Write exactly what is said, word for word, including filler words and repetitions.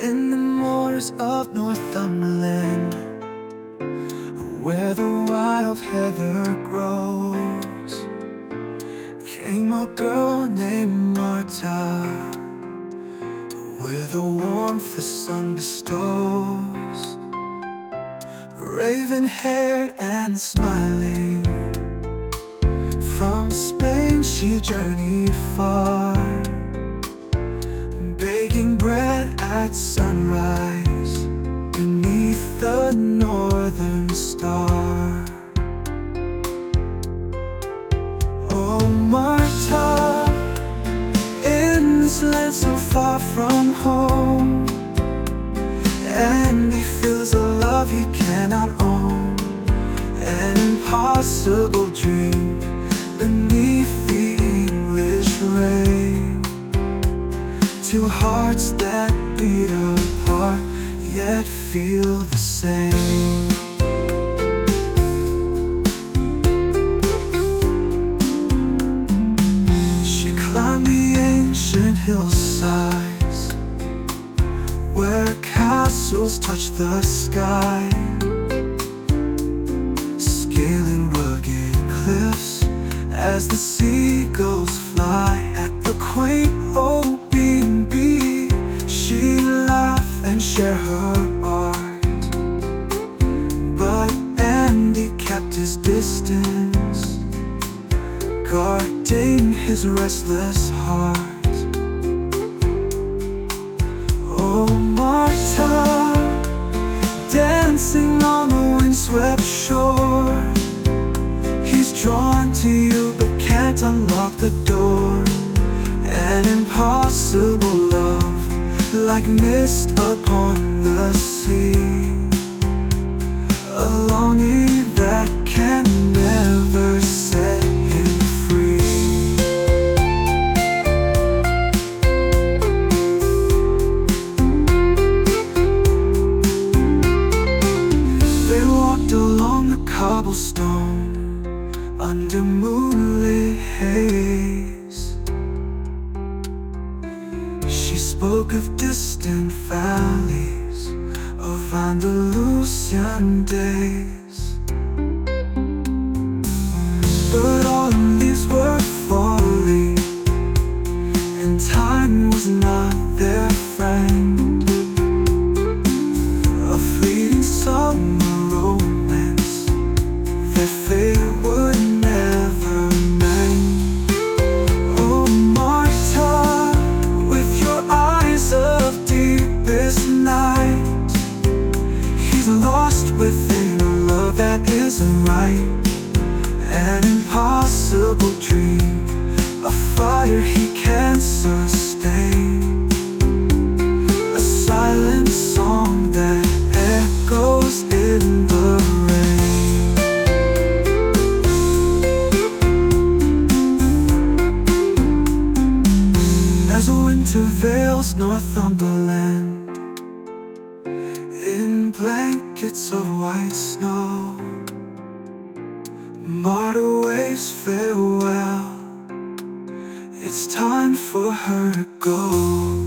In the moors of Northumberland, where the wild heather grows, came a girl named Marta, with the warmth the sun bestows. Raven-haired and smiling, from Spain she journeyed far, baking bread at sunrise beneath the northern star. Oh Marta, in this land so far from home, and he feels a love he cannot own, an impossible dream beneath the English rain. Two hearts that beat apart, yet feel the same. She climbed the ancient hillsides, where castles touch the sky, scaling rugged cliffs as the seagulls fly at the quaint old B and B. She laugh and share her art, but Andy kept his distance, guarding his restless heart. Oh Marta, dancing on the windswept shore, he's drawn to you but can't unlock the door. An impossible love, like mist upon the sea, a longing that can never set him free. They walked along the cobblestone under moonlit haze. She spoke of distant valleys, of Andalusian days, but all leaves were falling, and time was not their friend. A fleeting summer romance, their fate would never mend. Oh Marta, with your eyes of deepest night, he's lost within a love that isn't right. An impossible dream, a fire he can't sustain, a silent song that echoes in the rain. As winter veils Northumberland in blankets of white snow, Marta waves farewell, it's time for her to go.